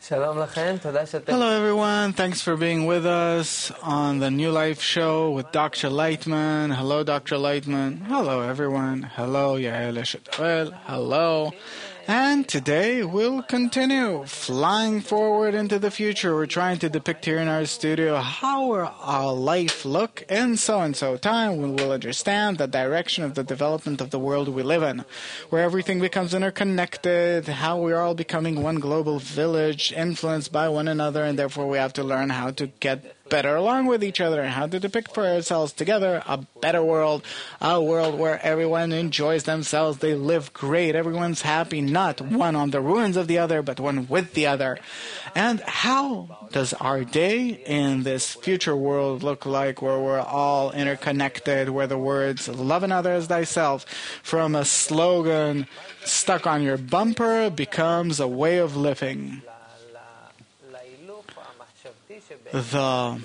Hello, everyone. Thanks for being with us on the New Life Show with Dr. Lightman. Hello, Dr. Lightman. Hello, everyone. Hello, Yael Eshetuel. Hello. And today we'll continue flying forward into the future. We're trying to depict here in our studio how will our life look in so-and-so time when we'll understand the direction of the development of the world we live in, where everything becomes interconnected, how we're all becoming one global village influenced by one another, and therefore we have to learn how to get better along with each other and how to depict for ourselves together a better world, a world where everyone enjoys themselves, they live great, everyone's happy, not one on the ruins of the other, but one with the other. And how does our day in this future world look like, where we're all interconnected, where the words love another as thyself from a slogan stuck on your bumper becomes a way of living? The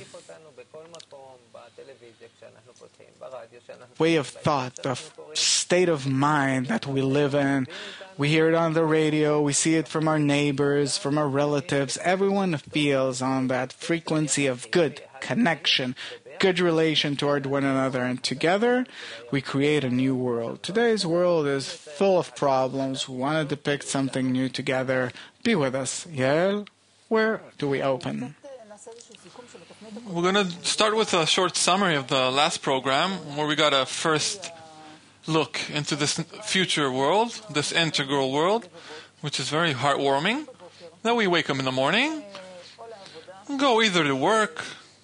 way of thought, the state of mind that we live in. We hear it on the radio, we see it from our neighbors, from our relatives. Everyone feels on that frequency of good connection, good relation toward one another, and together we create a new world. Today's world is full of problems. We want to depict something new together. Be with us. Yael, where do we open? We're going to start with a short summary of the last program, where we got a first look into this future world, this integral world, which is very heartwarming. Then we wake up in the morning, go either to work,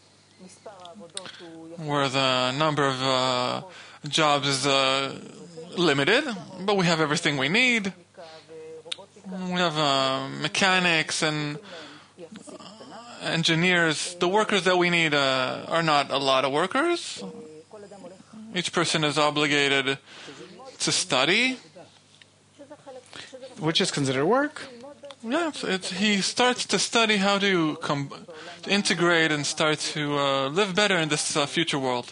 where the number of jobs is limited, but we have everything we need. We have mechanics and engineers. The workers that we need are not a lot of workers. Each person is obligated to study, which is considered work. Yeah, he starts to study how to integrate and start to live better in this future world.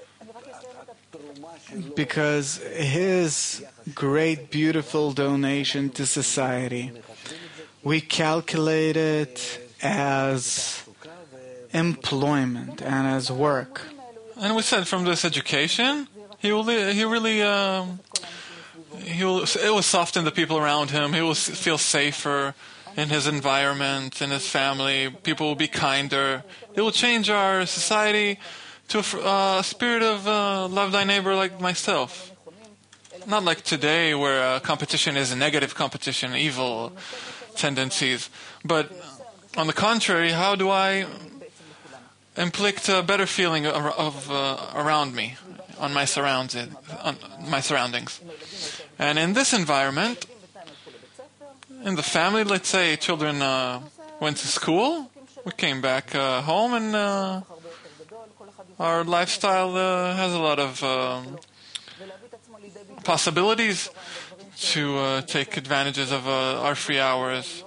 Because his great, beautiful donation to society, we calculate it as employment and as work. And we said from this education, it will soften the people around him. He will feel safer in his environment, in his family. People will be kinder. It will change our society to a spirit of love thy neighbor like myself. Not like today, where competition is a negative competition, evil tendencies. But on the contrary, how do I inflict a better feeling of around me, on my surroundings? And in this environment, in the family, let's say children went to school, we came back home, and our lifestyle has a lot of possibilities to take advantages of our free hours.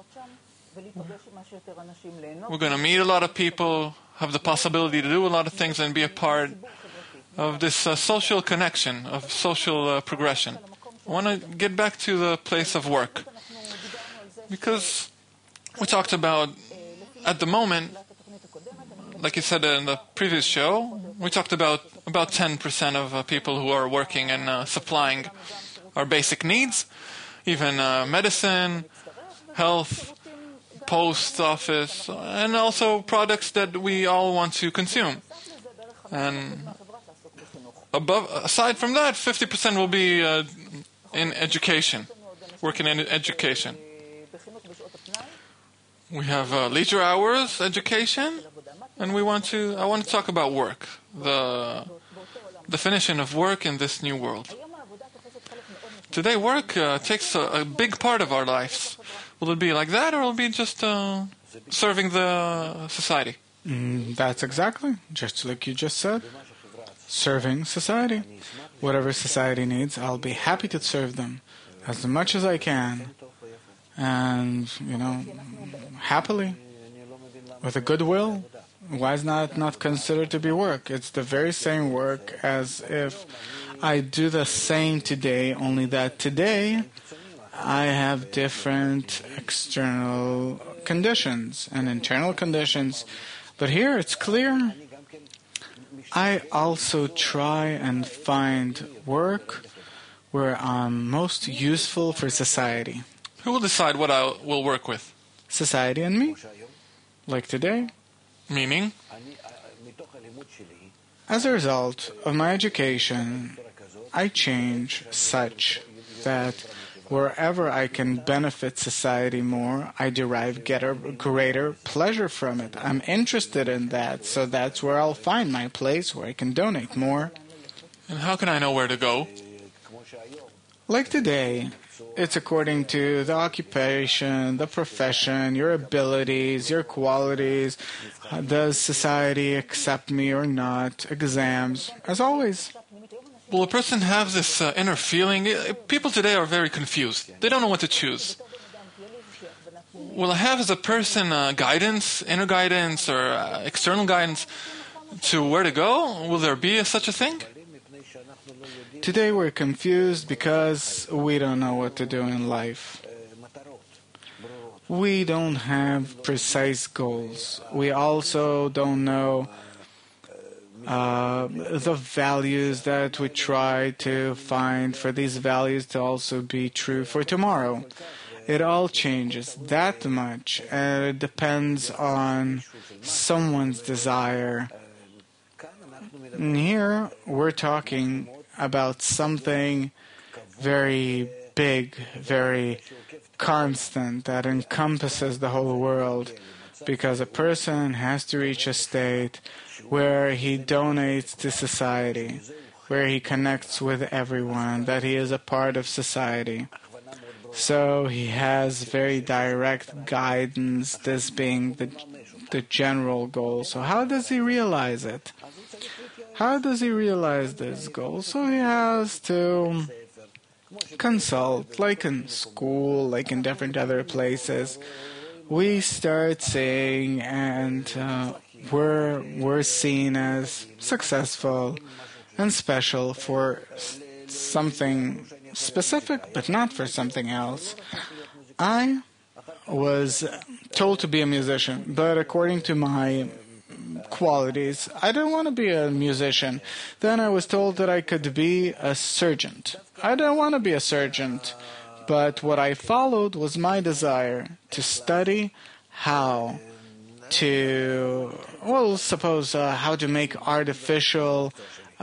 We're going to meet a lot of people, have the possibility to do a lot of things, and be a part of this social connection, of social progression. I want to get back to the place of work, because we talked about, at the moment, like you said in the previous show, we talked about 10% of people who are working and supplying our basic needs, even medicine, health, post office, and also products that we all want to consume. And aside from that, 50% will be in education, working in education. We have leisure hours, education, and I want to talk about work, the definition of work in this new world. Today, work takes a big part of our lives. Will it be like that, or will it be just serving the society? That's exactly, just like you just said, serving society. Whatever society needs, I'll be happy to serve them as much as I can. And, happily, with a good will. Why is not considered to be work? It's the very same work as if I do the same today, only that today I have different external conditions and internal conditions. But here it's clear. I also try and find work where I'm most useful for society. Who will decide what I will work with? Society and me. Like today. Meaning? As a result of my education, I change such that wherever I can benefit society more, I derive greater pleasure from it. I'm interested in that, so that's where I'll find my place where I can donate more. And how can I know where to go? Like today, it's according to the occupation, the profession, your abilities, your qualities. Does society accept me or not? Exams, as always. Will a person have this inner feeling? People today are very confused. They don't know what to choose. Will I have as a person guidance, inner guidance, or external guidance to where to go? Will there be such a thing? Today we're confused because we don't know what to do in life. We don't have precise goals. We also don't know the values that we try to find for these values to also be true for tomorrow. It all changes that much, and it depends on someone's desire. And here we're talking about something very big, very constant, that encompasses the whole world, because a person has to reach a state where he donates to society, where he connects with everyone, that he is a part of society. So he has very direct guidance, this being the general goal. So how does he realize it? How does he realize this goal? So he has to consult, like in school, like in different other places. We start saying, and we're seen as successful and special for something specific, but not for something else. I was told to be a musician, but according to my qualities, I didn't want to be a musician. Then I was told that I could be a surgeon. I didn't want to be a surgeon, but what I followed was my desire to study how to, how to make artificial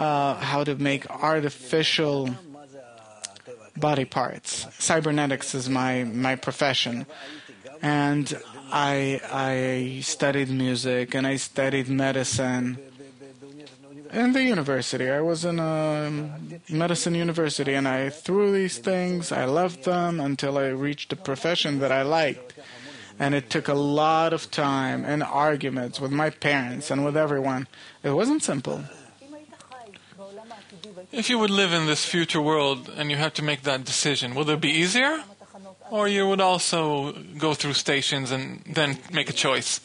body parts. Cybernetics is my profession. And I studied music and I studied medicine in the university. I was in a medicine university, and through these things, I loved them until I reached a profession that I liked. And it took a lot of time and arguments with my parents and with everyone. It wasn't simple. If you would live in this future world and you have to make that decision, will it be easier? Or you would also go through stations and then make a choice?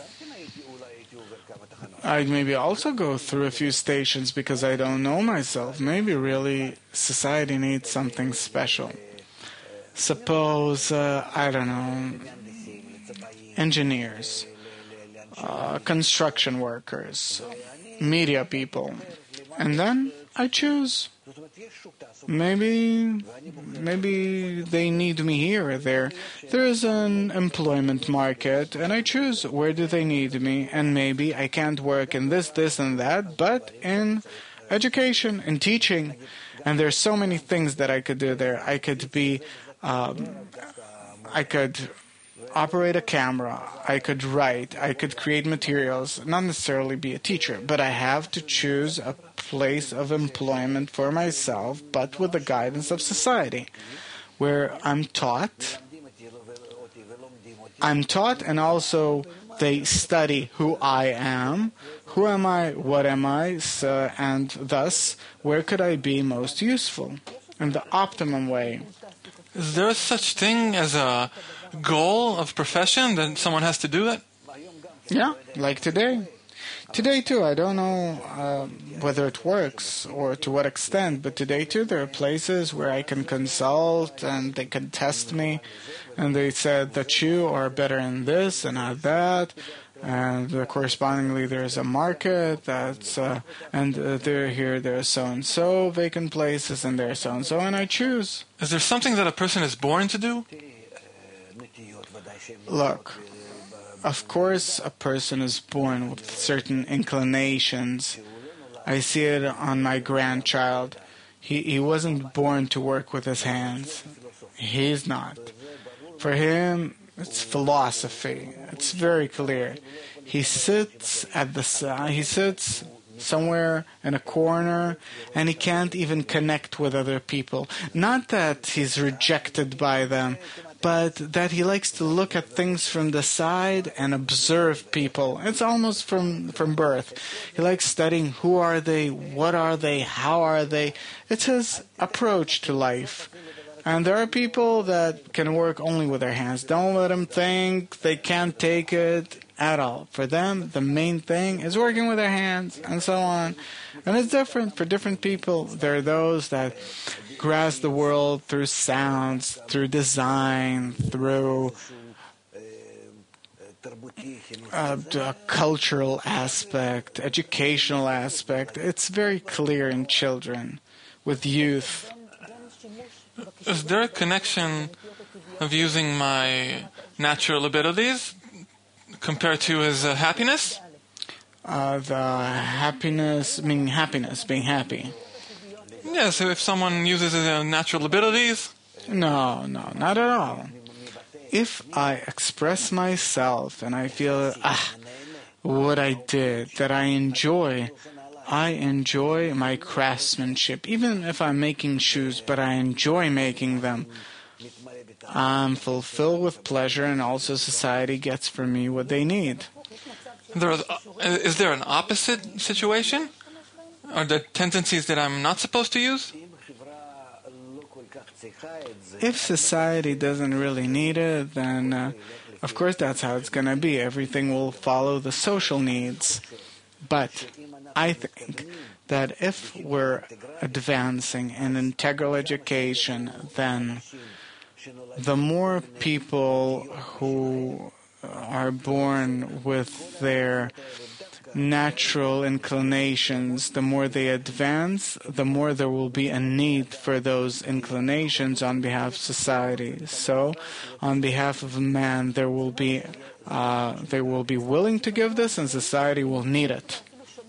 I'd maybe also go through a few stations because I don't know myself. Maybe really society needs something special. Suppose, I don't know, engineers, construction workers, media people. And then I choose. Maybe they need me here or there. There is an employment market, and I choose where do they need me. And maybe I can't work in this, and that, but in education, in teaching. And there's so many things that I could do there. I could be, I could operate a camera, I could write, I could create materials, not necessarily be a teacher, but I have to choose a place of employment for myself, but with the guidance of society, where I'm taught, and also they study who I am, who am I, what am I, and thus, where could I be most useful in the optimum way. Is there such thing as a goal of profession that someone has to do it? Yeah, like today. Today too, I don't know whether it works or to what extent, but today too there are places where I can consult and they can test me, and they said that you are better in this and not that, and correspondingly there's a market that's and there's so and so vacant places and there's so and so, and I choose. Is there something that a person is born to do? Look, of course a person is born with certain inclinations. I see it on my grandchild. He wasn't born to work with his hands. He's not. For him, it's philosophy. It's very clear. He sits at the side. He sits somewhere in a corner, and he can't even connect with other people. Not that he's rejected by them, but that he likes to look at things from the side and observe people. It's almost from birth. He likes studying who are they, what are they, how are they. It's his approach to life. And there are people that can work only with their hands. Don't let them think they can't take it at all. For them, the main thing is working with their hands and so on. And it's different for different people. There are those that grasp the world through sounds, through design, through a cultural aspect, educational aspect. It's very clear in children, with youth. Is there a connection of using my natural abilities compared to his happiness? The happiness, meaning happiness, being happy. Yes, if someone uses his natural abilities? No, not at all. If I express myself and I feel, what I did, that I enjoy my craftsmanship. Even if I'm making shoes, but I enjoy making them, I'm fulfilled with pleasure, and also society gets from me what they need. Is there an opposite situation? Are there tendencies that I'm not supposed to use? If society doesn't really need it, then of course that's how it's going to be. Everything will follow the social needs. But I think that if we're advancing in integral education, then the more people who are born with their natural inclinations, the more they advance, the more there will be a need for those inclinations on behalf of society. So, on behalf of man, they will be willing to give this, and society will need it.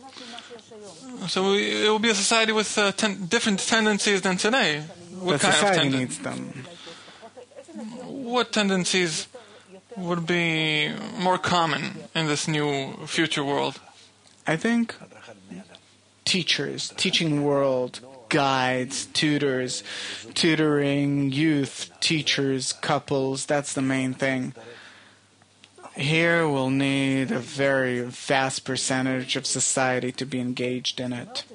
So it will be a society with different tendencies than today. What kind society of needs them. What tendencies would be more common in this new future world? I think teachers, teaching world, guides, tutors, tutoring youth, teachers, couples, that's the main thing. Here we'll need a very vast percentage of society to be engaged in it.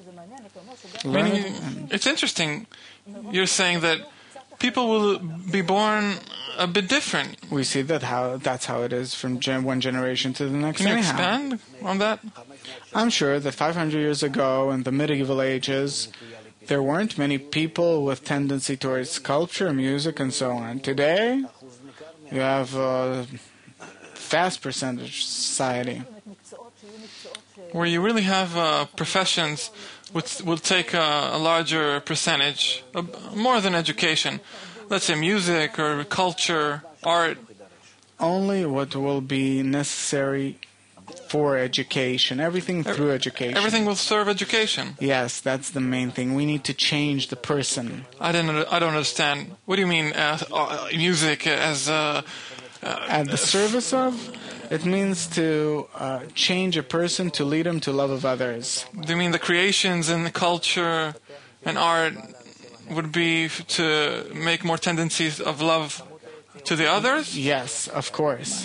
It's interesting. You're saying that people will be born a bit different. We see that's how it is from one generation to the next. Can you expand on that? I'm sure that 500 years ago, in the medieval ages, there weren't many people with tendency towards sculpture, music, and so on. Today, you have a vast percentage society where you really have professions which will take a larger percentage, more than education. Let's say music or culture, art. Only what will be necessary for education. Everything through education. Everything will serve education. Yes, that's the main thing. We need to change the person. I don't understand. What do you mean music as at the service of? It means to change a person, to lead him to love of others. Do you mean the creations and the culture and art would be to make more tendencies of love to the others? Yes, of course.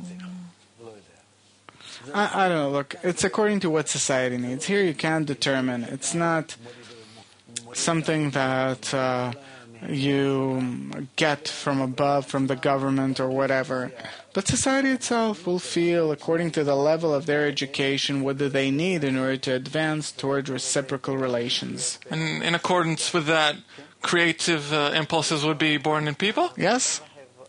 I don't know, look, it's according to what society needs. Here you can't determine. It's not something that you get from above, from the government or whatever. But society itself will feel, according to the level of their education, what do they need in order to advance toward reciprocal relations. And in accordance with that, creative impulses would be born in people? Yes?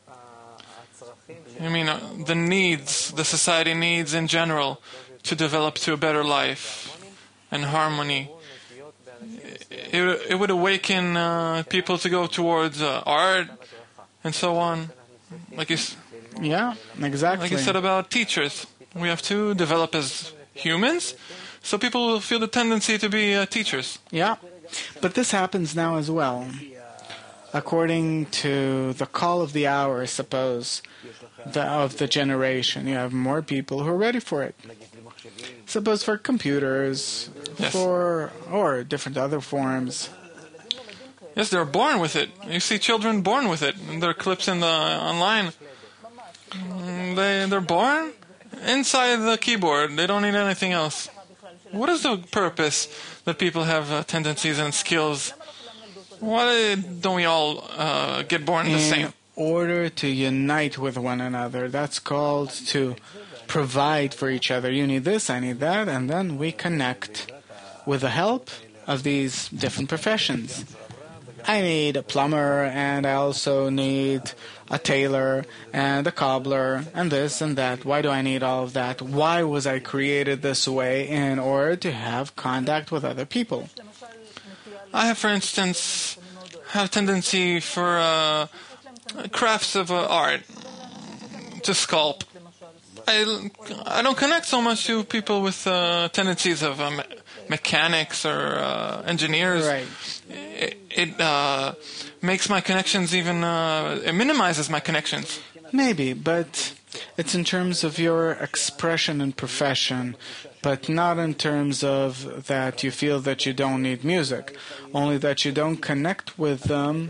I mean, the needs, the society needs in general to develop to a better life and harmony. It would awaken people to go towards art and so on. Yeah, exactly. Like you said about teachers. We have to develop as humans, so people will feel the tendency to be teachers. Yeah, but this happens now as well. According to the call of the hour, I suppose, of the generation, you have more people who are ready for it. Suppose for computers, Yes. or different other forms. Yes, they're born with it. You see children born with it. And there are clips in the online. They're born inside the keyboard. They don't need anything else. What is the purpose that people have tendencies and skills? Why don't we all get born the same? In order to unite with one another, that's called to provide for each other. You need this, I need that, and then we connect with the help of these different professions. I need a plumber, and I also need a tailor and a cobbler and this and that. Why do I need all of that? Why was I created this way? In order to have contact with other people. I have, for instance, have tendency for crafts of art, to sculpt. I don't connect so much to people with tendencies of mechanics or engineers. Right. It makes my connections even, it minimizes my connections. Maybe, but it's in terms of your expression and profession, but not in terms of that you feel that you don't need music, only that you don't connect with them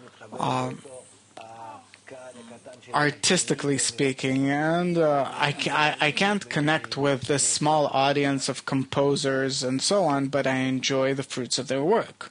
artistically speaking, and I can't connect with this small audience of composers and so on, but I enjoy the fruits of their work.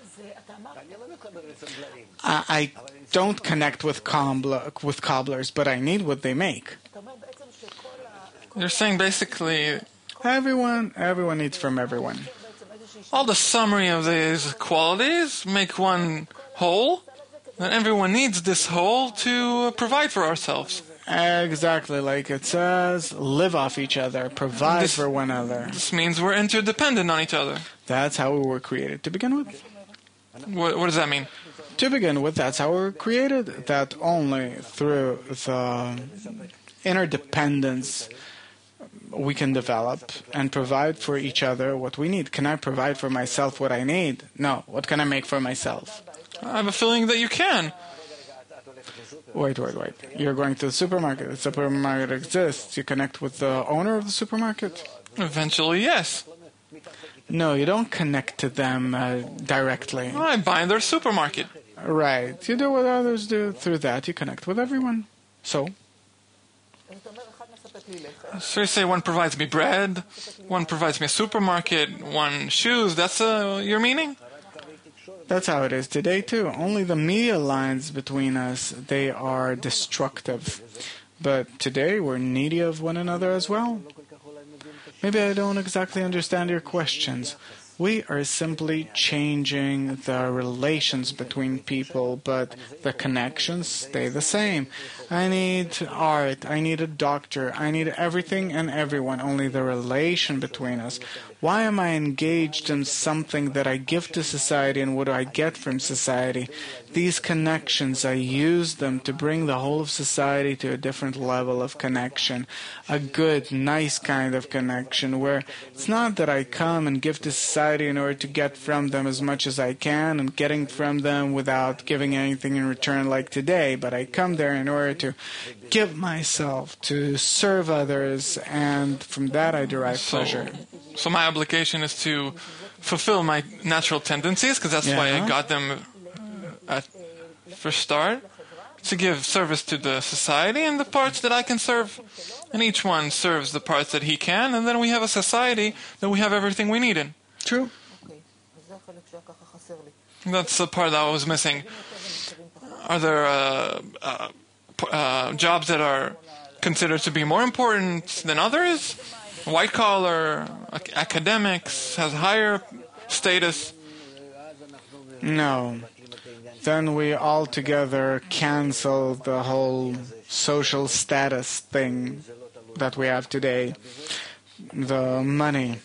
I don't connect with cobblers, but I need what they make. You're saying basically Everyone needs from everyone. all the summary of these qualities make one whole, and everyone needs this whole to provide for ourselves. Exactly, like it says, live off each other, provide for one another. This means we're interdependent on each other. That's how we were created to begin with. What does that mean? To begin with, that's how we were created, that only through the interdependence we can develop and provide for each other what we need. Can I provide for myself what I need? No. What can I make for myself? I have a feeling that you can. Wait. You're going to the supermarket. The supermarket exists. You connect with the owner of the supermarket? Eventually, yes. No, you don't connect to them directly. I buy in their supermarket. Right. You do what others do. Through that, you connect with everyone. So you say one provides me bread, one provides me a supermarket, one shoes. That's your meaning? that's how it is today, too. Only the media lines between us, they are destructive. But today, we're needy of one another as well. Maybe I don't exactly understand your questions. We are simply changing the relations between people, but the connections stay the same. I need art, I need a doctor, I need everything and everyone, only the relation between us. Why am I engaged in something that I give to society, and what do I get from society? These connections, I use them to bring the whole of society to a different level of connection. A good, nice kind of connection where it's not that I come and give to society in order to get from them as much as I can and getting from them without giving anything in return like today, but I come there in order to give myself, to serve others, and from that I derive pleasure. So my obligation is to fulfill my natural tendencies, because that's why I got them at first start, to give service to the society and the parts that I can serve. And each one serves the parts that he can, and then we have a society that we have everything we need in. True. That's the part that I was missing. Are there jobs that are considered to be more important than others? White collar, academics, has higher status? No. Then we altogether cancel the whole social status thing that we have today. The money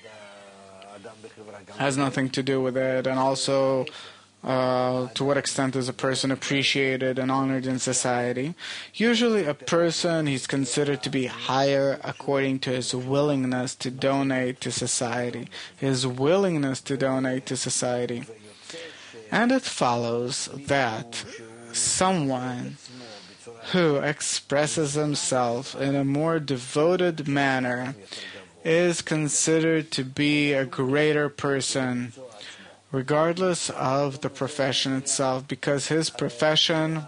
has nothing to do with it, and also to what extent is a person appreciated and honored in society. Usually a person, he's considered to be higher according to his willingness to donate to society. His willingness to donate to society. And it follows that someone who expresses himself in a more devoted manner is considered to be a greater person, regardless of the profession itself, because his profession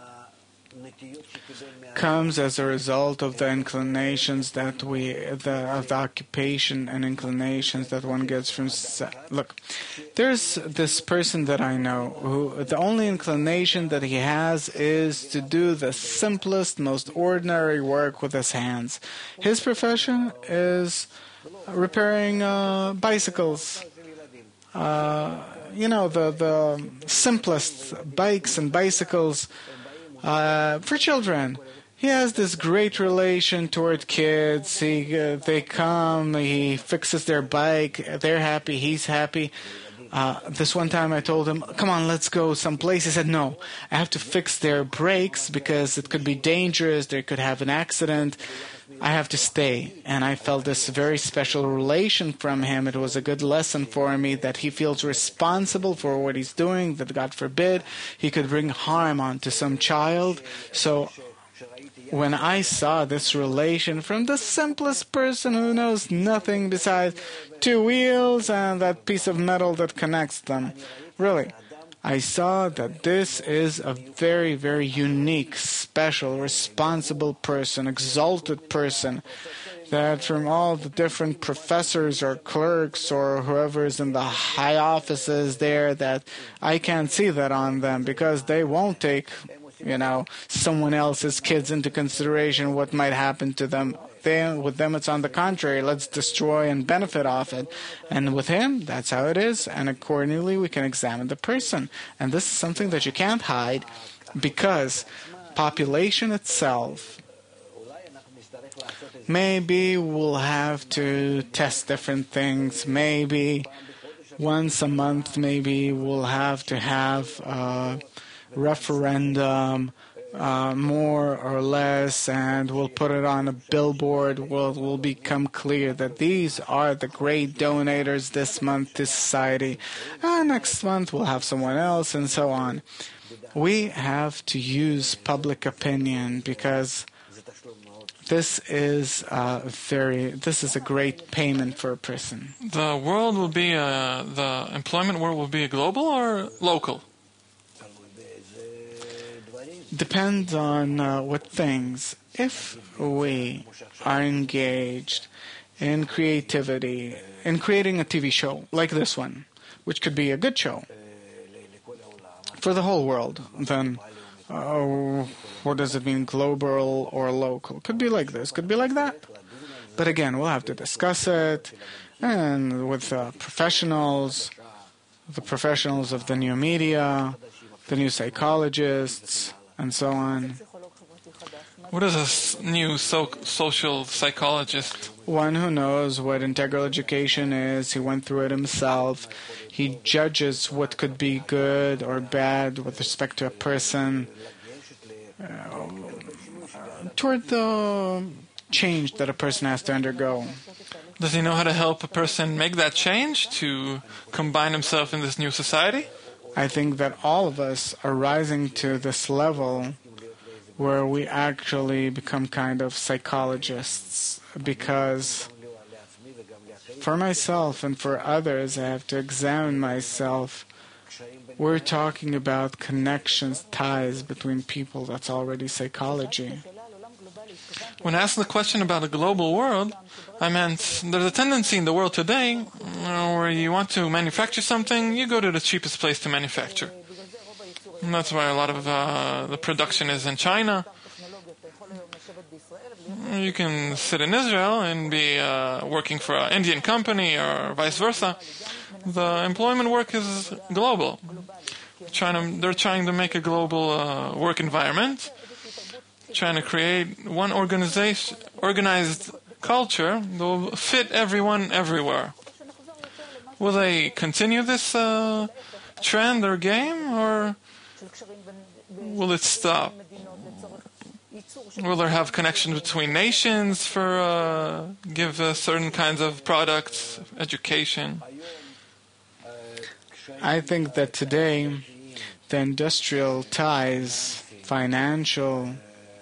comes as a result of the inclinations that of the occupation and inclinations that one gets from. Look, there's this person that I know who the only inclination that he has is to do the simplest, most ordinary work with his hands. His profession is repairing bicycles. The simplest bikes and bicycles for children. He has this great relation toward kids. They come, he fixes their bike, they're happy, he's happy. This one time I told him, come on, let's go someplace. He said, no, I have to fix their brakes because it could be dangerous, they could have an accident. I have to stay. And I felt this very special relation from him. It was a good lesson for me that he feels responsible for what he's doing, that God forbid he could bring harm onto some child. So when I saw this relation from the simplest person who knows nothing besides two wheels and that piece of metal that connects them, really, I saw that this is a very, very unique, special, responsible person, exalted person, that from all the different professors or clerks or whoever is in the high offices there, that I can't see that on them because they won't take someone else's kids into consideration, what might happen to them. With them, it's on the contrary. Let's destroy and benefit off it. And with him, that's how it is. And accordingly, we can examine the person. And this is something that you can't hide because population itself, maybe we'll have to test different things. Maybe once a month, maybe we'll have to have referendum, more or less, and we'll put it on a billboard. Will become clear that these are the great donators this month to society. Next month we'll have someone else, and so on. We have to use public opinion because this is a great payment for a person. The world will be the employment world will be global or local? Depends on what things. If we are engaged in creativity, in creating a TV show like this one, which could be a good show for the whole world, then what does it mean, global or local? Could be like this, could be like that. But again, we'll have to discuss it, and with professionals, the professionals of the new media, the new psychologists, and so on. What is a new social psychologist? One who knows what integral education is. He went through it himself. He judges what could be good or bad with respect to a person toward the change that a person has to undergo. Does he know how to help a person make that change to combine himself in this new society? I think that all of us are rising to this level where we actually become kind of psychologists, because for myself and for others, I have to examine myself. We're talking about connections, ties between people. That's already psychology. When asked the question about a global world, I meant there's a tendency in the world today where you want to manufacture something, you go to the cheapest place to manufacture. And that's why a lot of the production is in China. You can sit in Israel and be working for an Indian company or vice versa. The employment work is global. They're trying to make a global work environment, trying to create one organized culture that will fit everyone everywhere. Will they continue this trend or game, or will it stop? Will there have connection between nations for give certain kinds of products, education? I think that today the industrial ties, financial,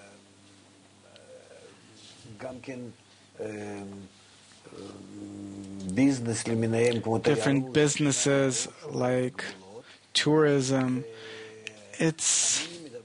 different businesses like tourism, it's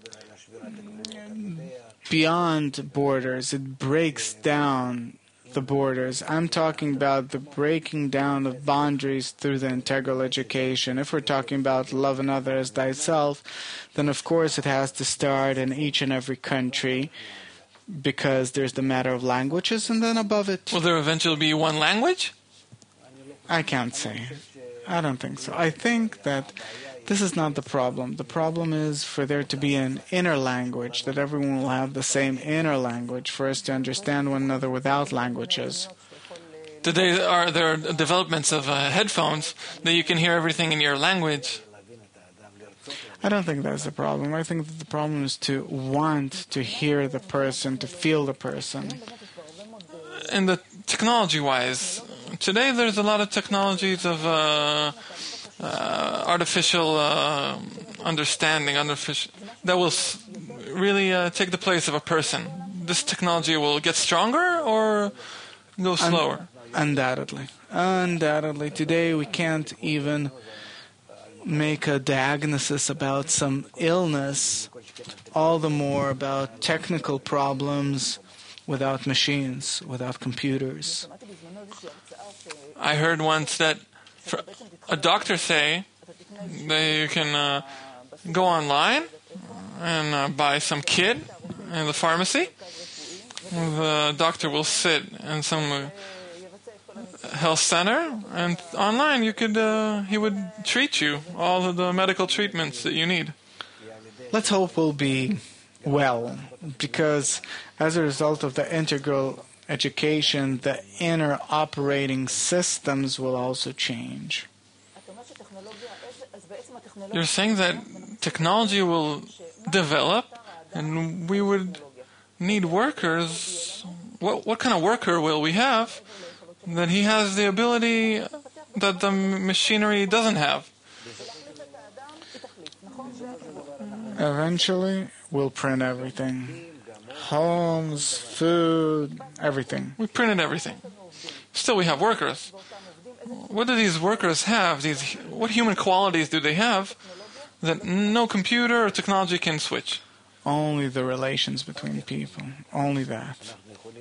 beyond borders. It breaks down the borders. I'm talking about the breaking down of boundaries through the integral education. If we're talking about love another as thyself, then of course it has to start in each and every country, because there's the matter of languages, and then above it... Will there eventually be one language? I can't say. I don't think so. I think that this is not the problem. The problem is for there to be an inner language, that everyone will have the same inner language, for us to understand one another without languages. Today are there developments of headphones that you can hear everything in your language. I don't think that's the problem. I think that the problem is to want to hear the person, to feel the person. And the technology-wise, today there's a lot of technologies of artificial understanding, that will really take the place of a person. This technology will get stronger or go slower? Undoubtedly. Undoubtedly. Today we can't even make a diagnosis about some illness, all the more about technical problems without machines, without computers. I heard once that a doctor say that you can go online and buy some kit in the pharmacy. The doctor will sit in some health center, and online he would treat you all of the medical treatments that you need. Let's hope we'll be well, because as a result of the integral education, the inner operating systems will also change. You're saying that technology will develop and we would need workers. What kind of worker will we have that he has the ability that the machinery doesn't have? Eventually, we'll print everything. Homes, food, everything. We printed everything. Still, we have workers. What do these workers have? What human qualities do they have that no computer or technology can switch? Only the relations between people. Only that.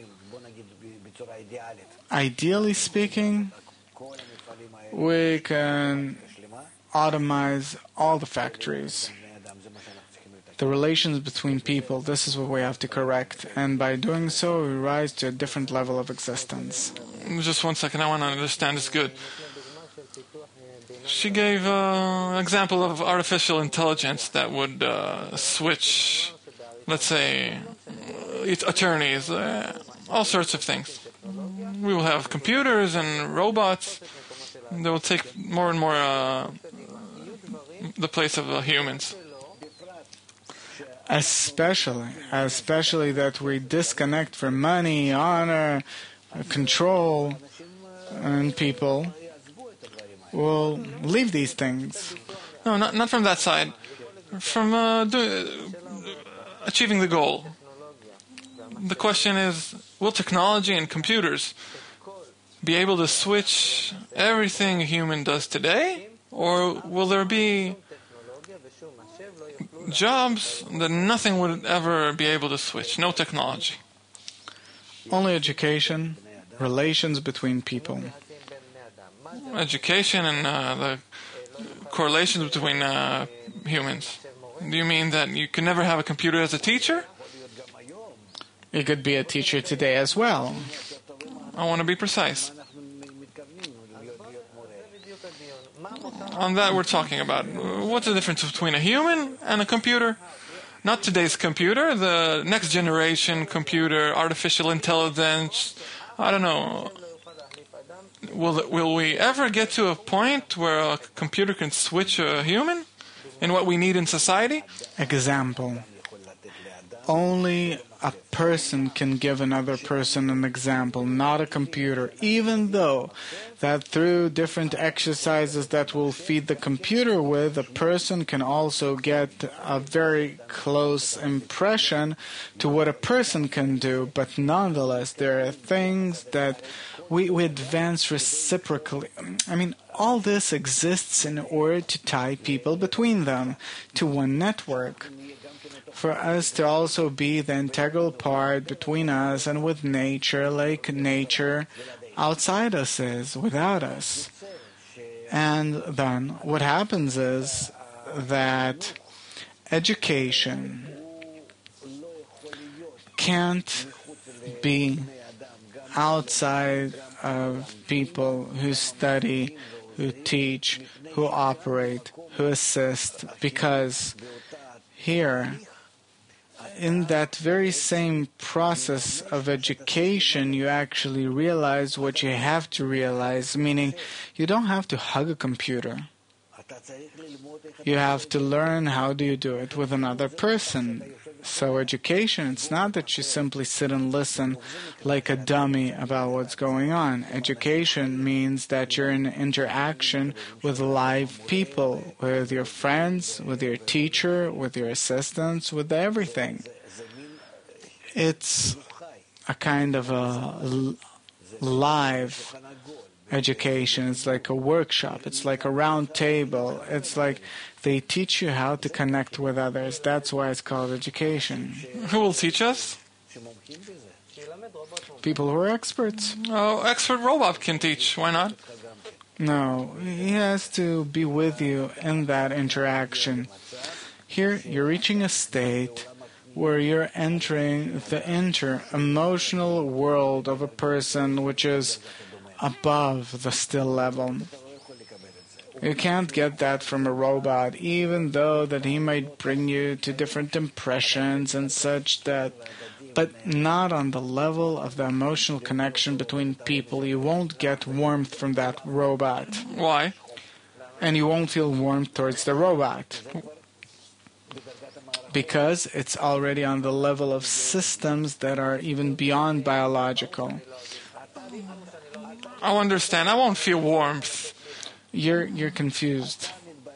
Ideally speaking, we can automize all the factories. The relations between people, this is what we have to correct. And by doing so, we rise to a different level of existence. Just 1 second, I want to understand this good. She gave an example of artificial intelligence that would switch, let's say, attorneys, all sorts of things. We will have computers and robots that will take more and more the place of humans. Especially that we disconnect from money, honor, control, and people will leave these things. No, not from that side. From achieving the goal. The question is, will technology and computers be able to switch everything a human does today? Or will there be jobs that nothing would ever be able to switch? No technology. Only education, relations between people. Education and the correlations between humans. Do you mean that you can never have a computer as a teacher? It could be a teacher today as well. I want to be precise. On that we're talking about. What's the difference between a human and a computer? Not today's computer, the next generation computer, artificial intelligence. I don't know. Will we ever get to a point where a computer can switch a human in what we need in society? Example. Only a person can give another person an example, not a computer, even though that through different exercises that will feed the computer with, a person can also get a very close impression to what a person can do. But nonetheless, there are things that we advance reciprocally. I mean, all this exists in order to tie people between them to one network. For us to also be the integral part between us and with nature, like nature outside us is, without us. And then what happens is that education can't be outside of people who study, who teach, who operate, who assist, because here, in that very same process of education, you actually realize what you have to realize, meaning you don't have to hug a computer. You have to learn how do you do it with another person. So education, it's not that you simply sit and listen like a dummy about what's going on. Education means that you're in interaction with live people, with your friends, with your teacher, with your assistants, with everything. It's a kind of a live education. It's like a workshop. It's like a round table. It's like they teach you how to connect with others. That's why it's called education. Who will teach us? People who are experts. Oh, expert robot can teach. Why not? No, he has to be with you in that interaction. Here, you're reaching a state where you're entering the inter-emotional world of a person which is above the still level. You can't get that from a robot, even though that he might bring you to different impressions and such that, but not on the level of the emotional connection between people. You won't get warmth from that robot. Why? And you won't feel warmth towards the robot. Because it's already on the level of systems that are even beyond biological. I understand. I won't feel warmth. You're confused.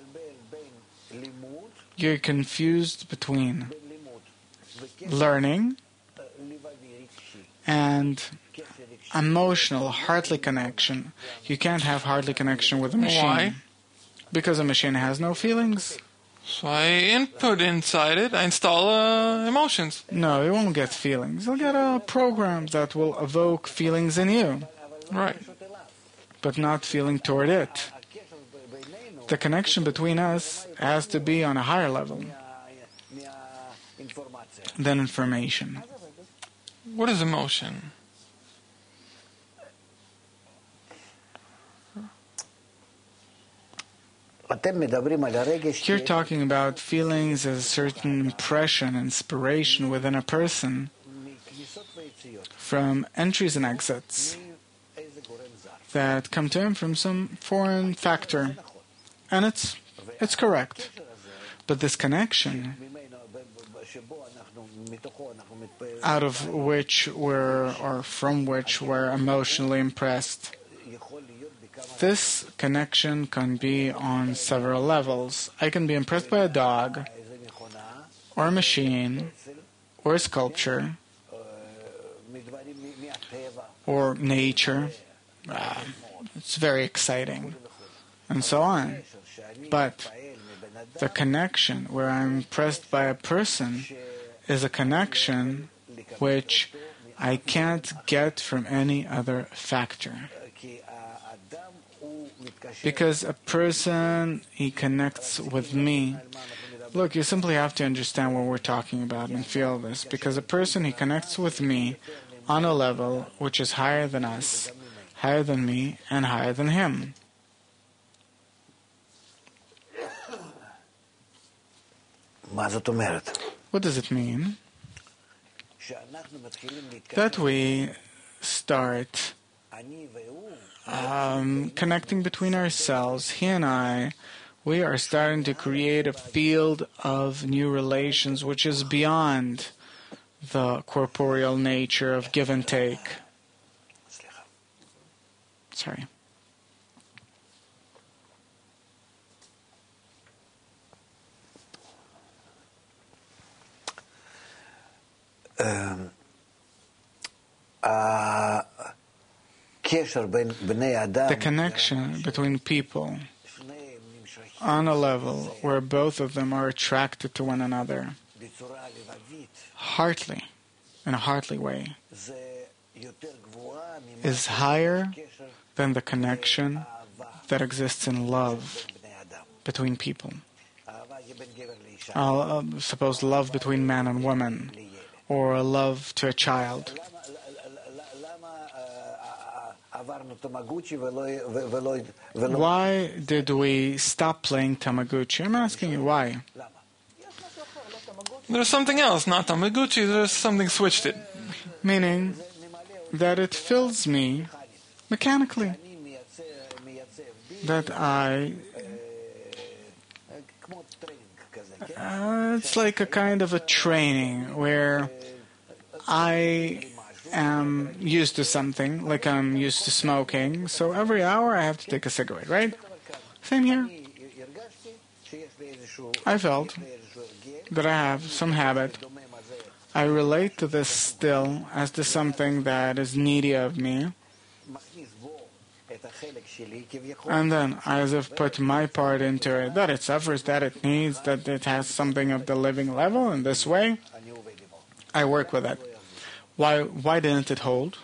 You're confused between learning and emotional, heartly connection. You can't have heartly connection with a machine. Why? Because a machine has no feelings. So I input inside it, I install emotions. No, you won't get feelings. You'll get programs that will evoke feelings in you. Right. But not feeling toward it. The connection between us has to be on a higher level than information. What is emotion? You're talking about feelings as a certain impression, inspiration within a person from entries and exits that come to him from some foreign factor. And it's correct. But this connection out of which we're, or from which we're emotionally impressed, this connection can be on several levels. I can be impressed by a dog, or a machine, or a sculpture, or nature. It's very exciting, and so on. But the connection where I'm impressed by a person is a connection which I can't get from any other factor. Because a person, he connects with me. Look, you simply have to understand what we're talking about and feel this. Because a person, he connects with me on a level which is higher than us, higher than me, and higher than him. What does it mean? That we start connecting between ourselves, he and I, we are starting to create a field of new relations which is beyond the corporeal nature of give and take. Sorry. The connection between people on a level where both of them are attracted to one another, heartily, in a heartly way, is higher than the connection that exists in love between people. Suppose love between man and woman, or a love to a child. Why did we stop playing Tamagotchi? I'm asking you why. There's something else, not Tamagotchi. There's something switched it. Meaning that it fills me mechanically. That it's like a kind of a training where I am used to something, like I'm used to smoking, so every hour I have to take a cigarette, right? Same here. I felt that I have some habit. I relate to this still as to something that is needy of me. And then I as if put my part into it, that it suffers, that it needs, that it has something of the living level, and this way I work with it. Why didn't it hold?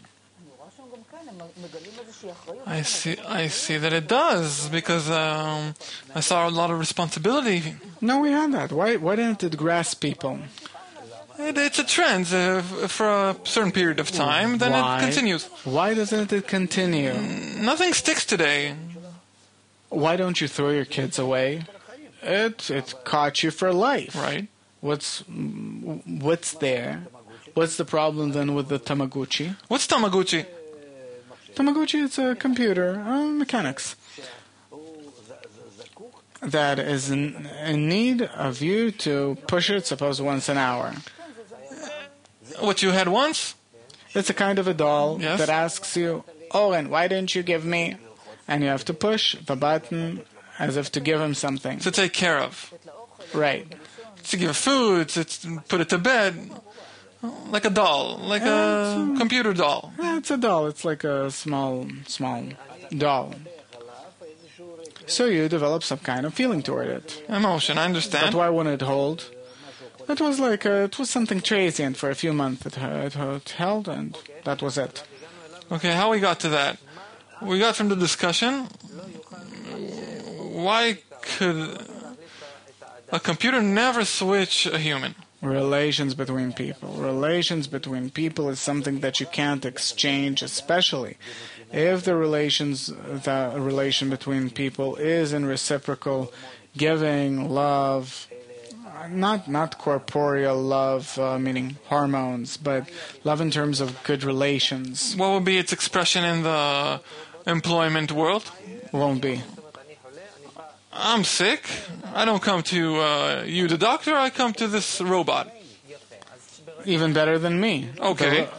I see that it does, because I saw a lot of responsibility. No, we had that. Why didn't it grasp people? It's a trend for a certain period of time, then it continues. Why doesn't it continue? Nothing sticks today. Why don't you throw your kids away? It caught you for life. Right. What's there? What's the problem then with the Tamagotchi? What's Tamagotchi? Tamagotchi is a computer, mechanics, that is in need of you to push it, suppose, once an hour. What you had once? It's a kind of a doll Yes. that asks you, Oren, why didn't you give me? And you have to push the button as if to give him something. To take care of. Right. To give food, to put it to bed. Like a doll, like a computer doll. Yeah, it's a doll. It's like a small doll. So you develop some kind of feeling toward it. Emotion, I understand. But why wouldn't it hold? It was like it was something transient for a few months. It held, and that was it. Okay, how we got to that? We got from the discussion. Why could a computer never switch a human? Relations between people. Relations between people is something that you can't exchange, especially if the relation between people is in reciprocal giving, love, not corporeal love, meaning hormones, but love in terms of good relations. What would be its expression in the employment world? Won't be. I'm sick. I don't come to you, the doctor. I come to this robot. Even better than me. Okay.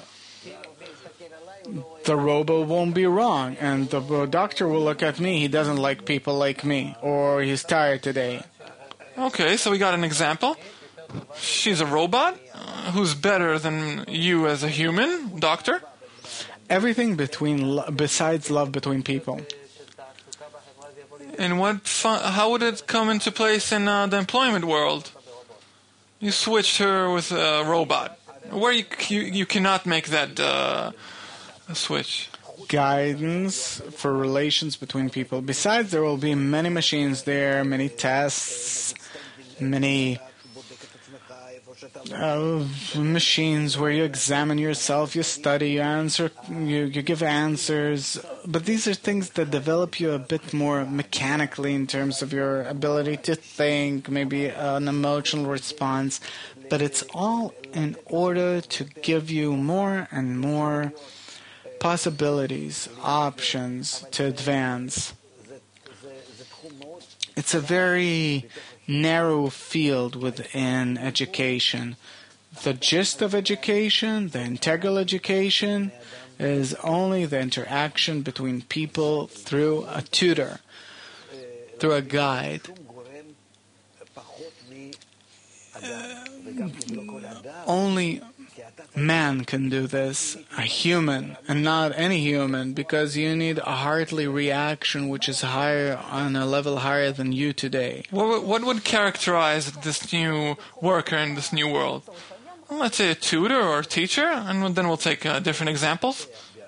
The robo won't be wrong, and the doctor will look at me. He doesn't like people like me, or he's tired today. Okay, so we got an example. She's a robot who's better than you as a human, doctor. Everything besides love between people. And how would it come into place in the employment world? You switched her with a robot. where you cannot make that switch. Guidance for relations between people. Besides, there will be many machines there, many tests, many machines where you examine yourself, you study, you answer, you give answers. But these are things that develop you a bit more mechanically in terms of your ability to think, maybe an emotional response. But it's all in order to give you more and more possibilities, options to advance. It's a very narrow field within education. The gist of education, the integral education, is only the interaction between people through a tutor, through a guide. Only man can do this, a human, and not any human, because you need a heartly reaction which is higher, on a level higher than you today. What would characterize this new worker in this new world? Well, let's say a tutor or a teacher, and then we'll take different examples.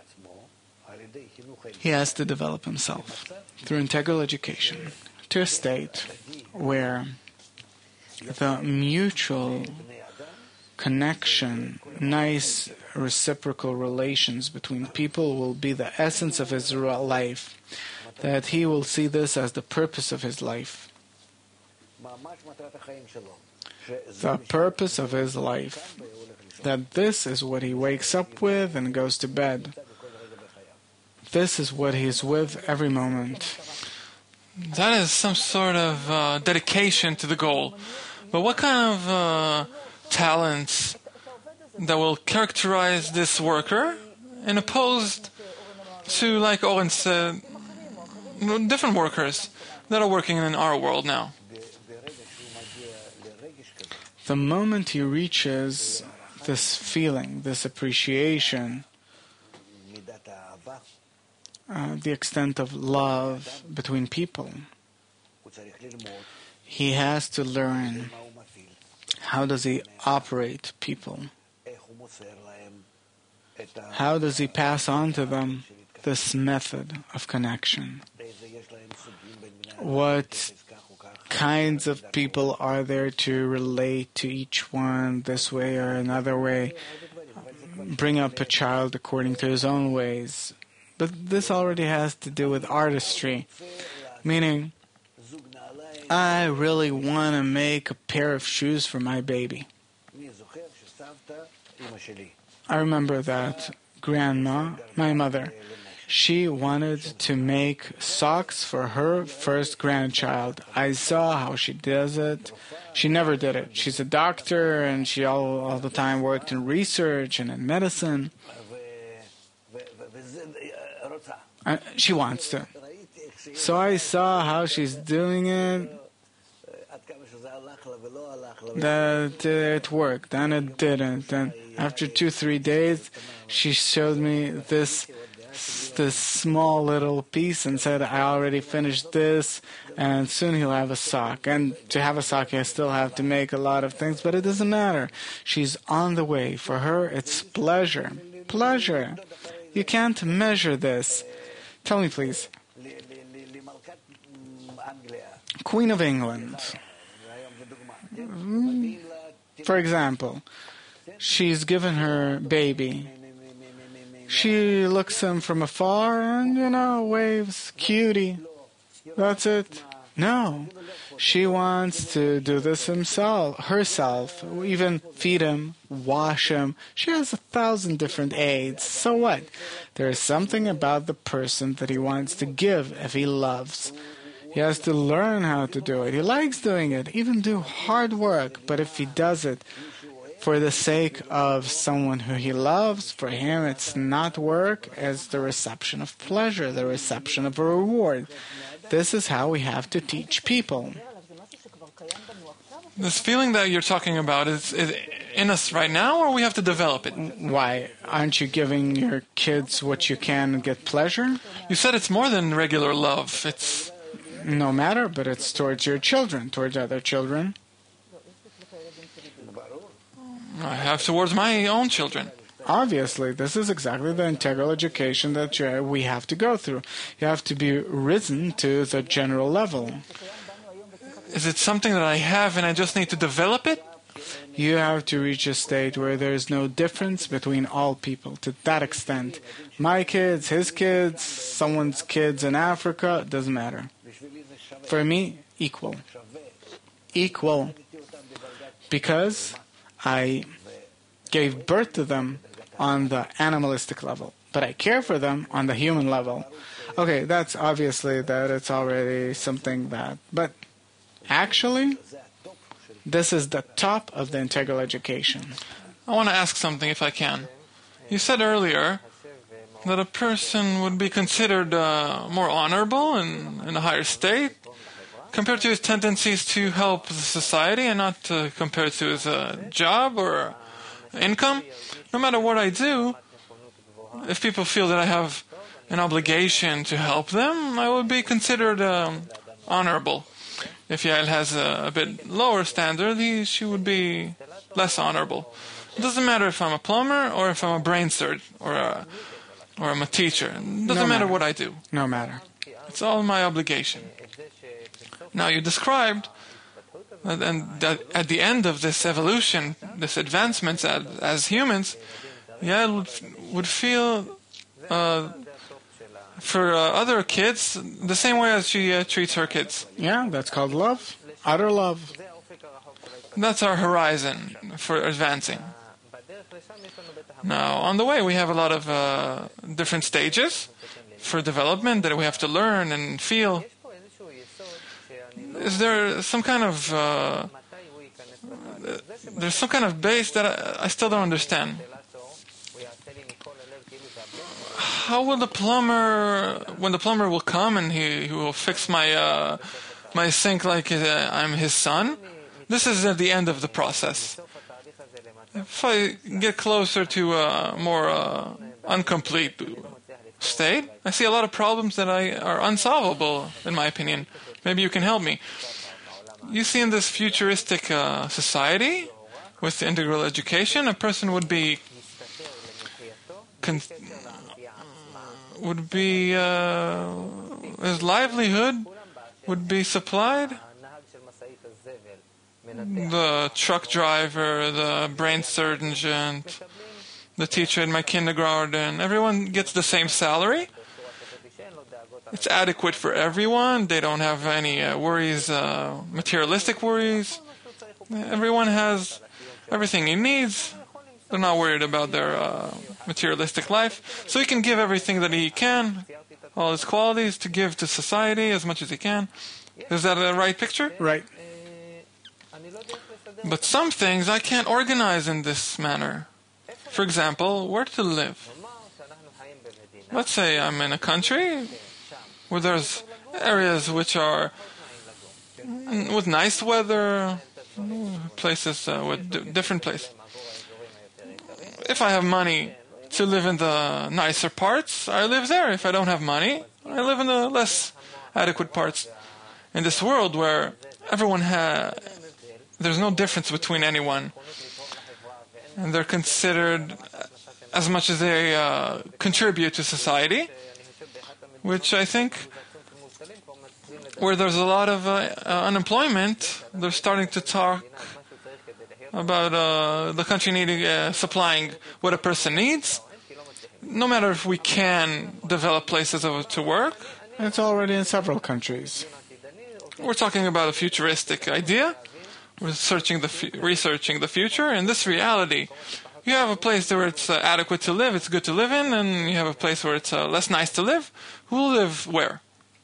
He has to develop himself through integral education to a state where the mutual connection, nice reciprocal relations between people will be the essence of his life, that he will see this as the purpose of his life. The purpose of his life, that this is what he wakes up with and goes to bed. This is what he's with every moment. That is some sort of dedication to the goal. But what kind of talents that will characterize this worker, and opposed to, like Oren said, different workers that are working in our world now? The moment he reaches this feeling, this appreciation, the extent of love between people, he has to learn how does he operate people. How does he pass on to them this method of connection? What kinds of people are there to relate to each one this way or another way? Bring up a child according to his own ways. But this already has to do with artistry, meaning I really want to make a pair of shoes for my baby. I remember that grandma, my mother, she wanted to make socks for her first grandchild. I saw how she does it. She never did it. She's a doctor, and she all the time worked in research and in medicine. She wants to. So I saw how she's doing it, that it worked, and it didn't. And after 2-3 days, she showed me this small little piece and said, I already finished this, and soon he'll have a sock. And to have a sock, you still have to make a lot of things, but it doesn't matter. She's on the way. For her, it's pleasure. Pleasure. You can't measure this. Tell me, please. Queen of England. For example, she's given her baby. She looks him from afar and, waves, cutie. That's it. No. She wants to do this herself, even feed him, wash him. She has 1,000 different aids. So what? There is something about the person that he wants to give if he loves. He has to learn how to do it. He likes doing it, even do hard work. But if he does it for the sake of someone who he loves, for him it's not work, it's the reception of pleasure, the reception of a reward. This is how we have to teach people. This feeling that you're talking about is in us right now, or we have to develop it? Why? Aren't you giving your kids what you can and get pleasure? You said it's more than regular love. It's... No matter, but it's towards your children, towards other children. I have towards my own children. Obviously, this is exactly the integral education that we have to go through. You have to be risen to the general level. Is it something that I have and I just need to develop it? You have to reach a state where there is no difference between all people to that extent. My kids, his kids, someone's kids in Africa, it doesn't matter. For me, equal. Equal. Because I gave birth to them on the animalistic level, but I care for them on the human level. Okay, that's obviously that it's already something that, but actually, this is the top of the integral education. I want to ask something if I can. You said earlier that a person would be considered more honorable and in a higher state compared to his tendencies to help the society and not compared to his job or income. No matter what I do, if people feel that I have an obligation to help them, I would be considered honorable. If Yael has a bit lower standard, she would be less honorable. It doesn't matter if I'm a plumber or if I'm a brain surgeon or I'm a teacher. It doesn't matter what I do. No matter. It's all my obligation. Now you described that at the end of this evolution, this advancement as humans, Yael would feel for other kids the same way as she treats her kids. Yeah, that's called love. Utter love. That's our horizon for advancing. Now, on the way, we have a lot of different stages for development that we have to learn and feel. Is there some kind of there's some kind of base that I still don't understand? How will the plumber, when the plumber will come and he will fix my my sink like I'm his son? This is at the end of the process. If I get closer to a more incomplete state, I see a lot of problems that are unsolvable, in my opinion. Maybe you can help me. You see, in this futuristic society, with integral education, a person would be his livelihood would be supplied. The truck driver, the brain surgeon, the teacher in my kindergarten, everyone gets the same salary. It's adequate for everyone. They don't have any worries, materialistic worries. Everyone has everything he needs. They're not worried about their materialistic life. So he can give everything that he can, all his qualities, to give to society as much as he can. Is that a right picture? Right. But some things I can't organize in this manner. For example, where to live. Let's say I'm in a country where there's areas which are with nice weather, places with different places. If I have money to live in the nicer parts, I live there. If I don't have money, I live in the less adequate parts. In this world where everyone there's no difference between anyone, and they're considered as much as they contribute to society, which I think, where there's a lot of unemployment, they're starting to talk about the country needing supplying what a person needs. No matter if we can develop places to work. It's already in several countries. We're talking about a futuristic idea. We're researching the future. In this reality, you have a place where it's adequate to live, it's good to live in, and you have a place where it's less nice to live. Who will live where?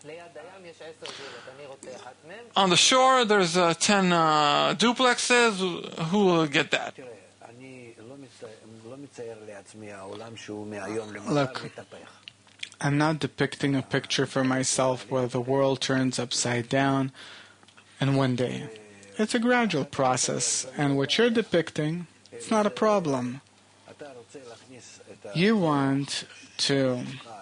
On the shore, there's 10 duplexes. Who will get that? Look, I'm not depicting a picture for myself where the world turns upside down in one day. It's a gradual process, and what you're depicting, it's not a problem. You want to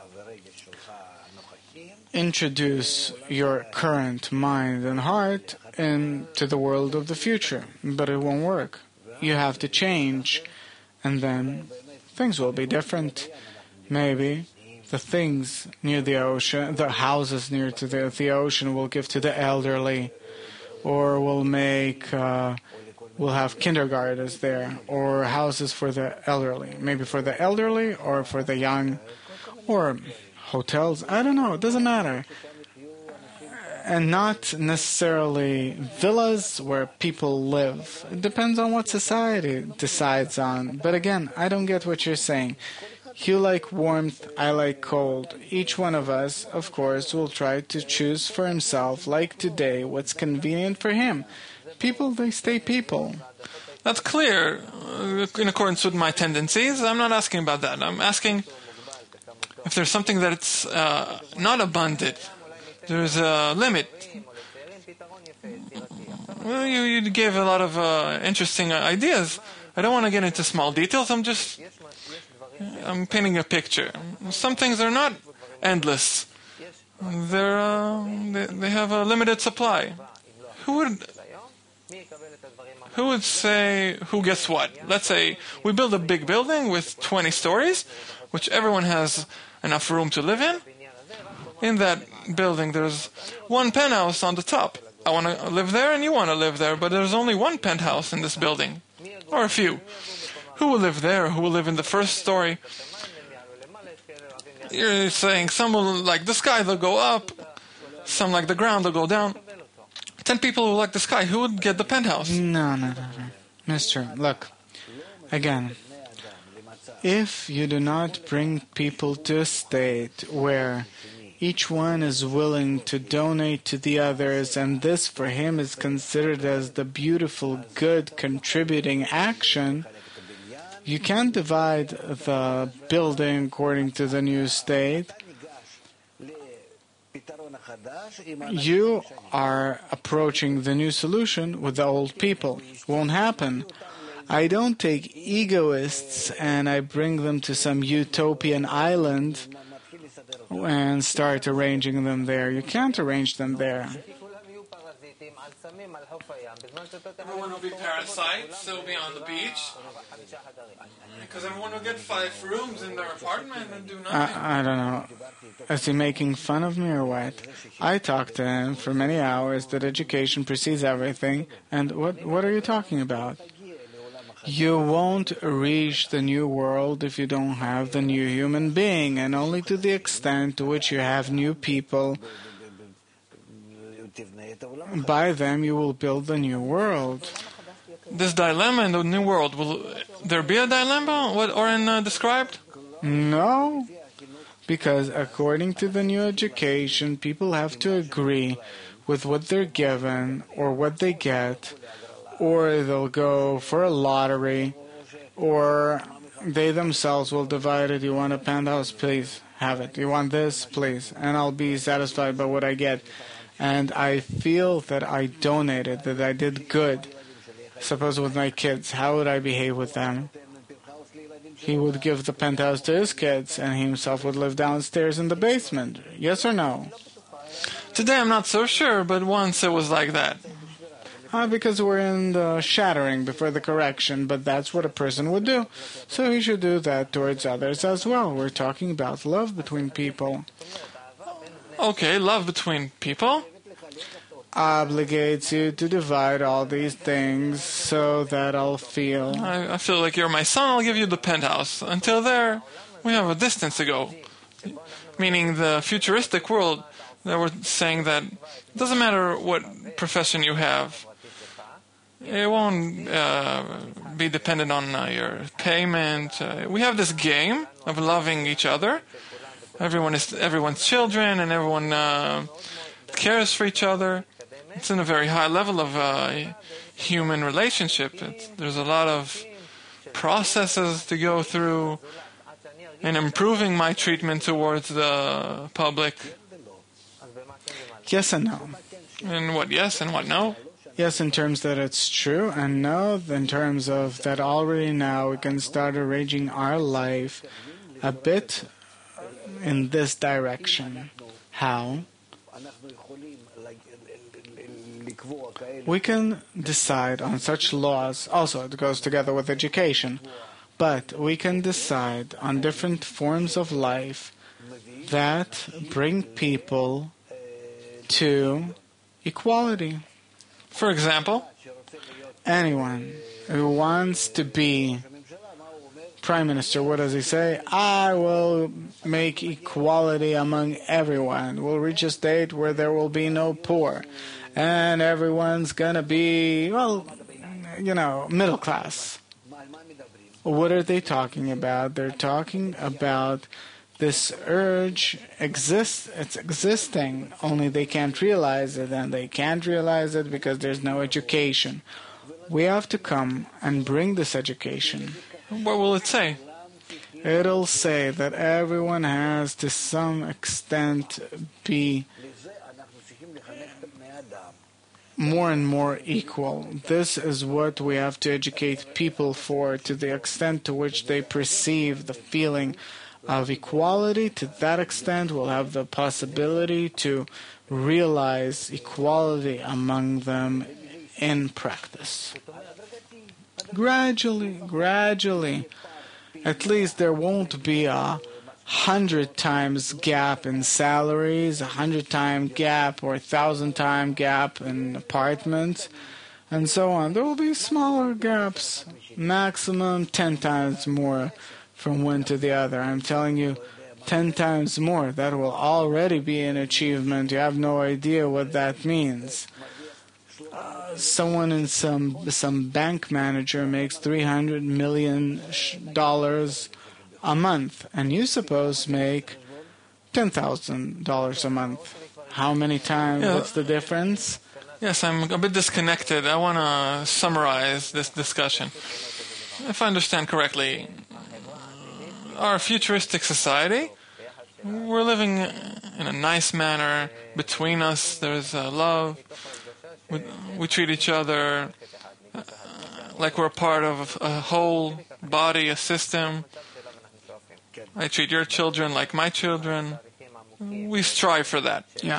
introduce your current mind and heart into the world of the future, but it won't work. you have to change, and then things will be different. Maybe the things near the ocean, the houses near to the ocean will give to the elderly, or we'll have kindergartens there, or houses for the elderly. Maybe for the elderly or for the young, or hotels. I don't know. It doesn't matter. And not necessarily villas where people live. It depends on what society decides on. But again, I don't get what you're saying. You like warmth, I like cold. Each one of us, of course, will try to choose for himself, like today, what's convenient for him. People, they stay people. That's clear, in accordance with my tendencies. I'm not asking about that. I'm asking if there's something that's not abundant. There's a limit. Well, you gave a lot of interesting ideas. I don't want to get into small details. I'm painting a picture. Some things are not endless. They have a limited supply. Who would say who gets what? Let's say we build a big building with 20 stories, which everyone has enough room to live in. In that building, there's one penthouse on the top. I want to live there and you want to live there, but there's only one penthouse in this building, or a few. Who will live there? Who will live in the first story? You're saying some will like the sky, they'll go up. Some like the ground, they'll go down. 10 people who like the sky, who would get the penthouse? No. Mister, look, again, if you do not bring people to a state where each one is willing to donate to the others, and this for him is considered as the beautiful, good, contributing action, you can't divide the building according to the new state. You are approaching the new solution with the old people. Won't happen. I don't take egoists and I bring them to some utopian island and start arranging them there. You can't arrange them there. Everyone will be parasites, they'll be on the beach. Because everyone will get 5 rooms in their apartment and do nothing. I don't know. Is he making fun of me or what? I talked to him for many hours that education precedes everything. And what are you talking about? You won't reach the new world if you don't have the new human being, and only to the extent to which you have new people, by them you will build the new world. This dilemma in the new world, will there be a dilemma? What Oren described? No, because according to the new education, people have to agree with what they're given or what they get, or they'll go for a lottery, or they themselves will divide it. You want a penthouse? Please have it. You want this? Please. And I'll be satisfied by what I get. And I feel that I donated, that I did good. Suppose with my kids, how would I behave with them? He would give the penthouse to his kids, and he himself would live downstairs in the basement. Yes or no? Today I'm not so sure, but once it was like that. Because we're in the shattering before the correction, but that's what a person would do. So he should do that towards others as well. We're talking about love between people. Okay, love between people obligates you to divide all these things so that I'll feel... I feel like you're my son, I'll give you the penthouse. Until there, we have a distance to go. Meaning the futuristic world, that we're saying that it doesn't matter what profession you have. It won't be dependent on your payment. We have this game of loving each other. Everyone's children, and everyone cares for each other. It's in a very high level of human relationship. There's a lot of processes to go through in improving my treatment towards the public. Yes and no. And what yes and what no? Yes, in terms that it's true, and no, in terms of that already now we can start arranging our life a bit in this direction. How? We can decide on such laws. Also, it goes together with education. But we can decide on different forms of life that bring people to equality. For example, Anyone who wants to be Prime Minister, what does he say? I will make equality among everyone. We'll reach a state where there will be no poor. And everyone's going to be, well, middle class. What are they talking about? They're talking about this urge it's existing, only they can't realize it, and they can't realize it because there's no education. We have to come and bring this education. what will it say? It'll say that everyone has to some extent be more and more equal. This is what we have to educate people for, to the extent to which they perceive the feeling of equality. To that extent, we'll have the possibility to realize equality among them in practice. Gradually, at least there won't be a 100 times gap in salaries, 100 time gap or 1,000 time gap in apartments, and so on. There will be smaller gaps, maximum 10 times more from one to the other. I'm telling you, 10 times more. That will already be an achievement. You have no idea what that means. Someone in some bank manager makes $300 million a month, and you suppose make $10,000 a month. How many times? Yeah. What's the difference? Yes, I'm a bit disconnected. I want to summarize this discussion. If I understand correctly, our futuristic society, we're living in a nice manner. Between us, there's love. We treat each other like we're part of a whole body, a system. I treat your children like my children. We strive for that. Yeah.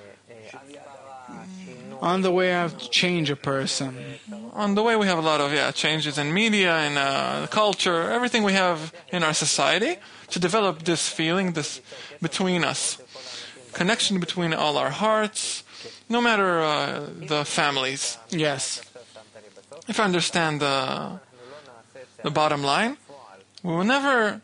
On the way, I have to change a person. On the way, we have a lot of changes in media and culture, everything we have in our society to develop this feeling, this between us, connection between all our hearts, no matter the families. Yes. If I understand the bottom line, we will never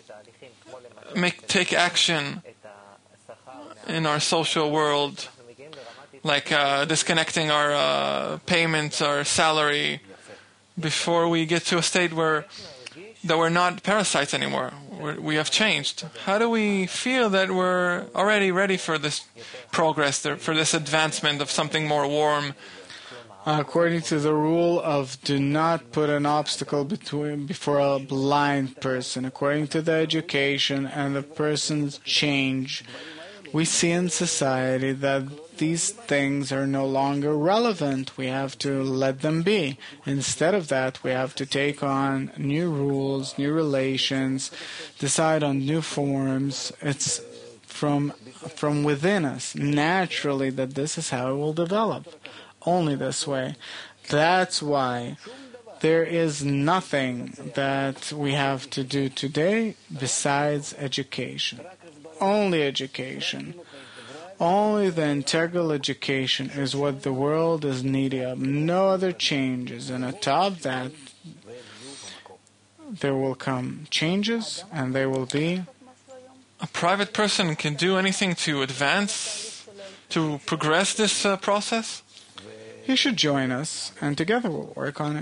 take action in our social world, like disconnecting our payments, our salary, before we get to a state where that we're not parasites anymore. We have changed. How do we feel that we're already ready for this progress, for this advancement of something more warm? According to the rule of do not put an obstacle before a blind person, according to the education and the person's change, we see in society that these things are no longer relevant. We have to let them be. Instead of that, we have to take on new rules, new relations, decide on new forms. It's from within us, naturally, that this is how it will develop. Only this way. That's why there is nothing that we have to do today besides education. Only education. Only the integral education is what the world is needy of. No other changes. And atop that, there will come changes, and they will be. A private person can do anything to advance, to progress this process? He should join us, and together we'll work on it.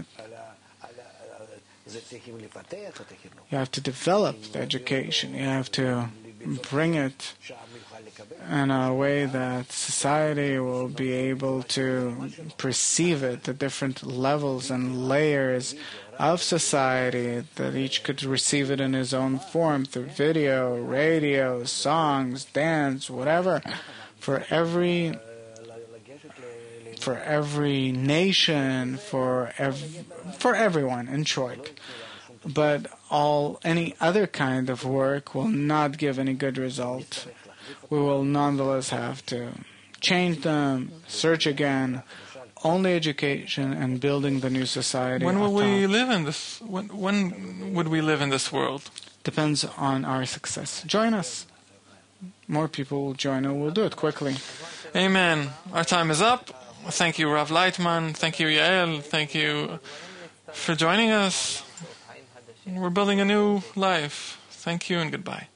You have to develop the education. You have to bring it in a way that society will be able to perceive it, the different levels and layers of society, that each could receive it in his own form through video, radio, songs, dance, whatever, for every nation, for everyone, in short. But any other kind of work will not give any good result. We will nonetheless have to change them, search again, only education and building the new society. When will atop we live in this? When would we live in this world? depends on our success. Join us. More people will join and we'll do it quickly. Amen. Our time is up. Thank you, Rav Leitman. Thank you, Yael. Thank you for joining us. We're building a new life. Thank you and goodbye.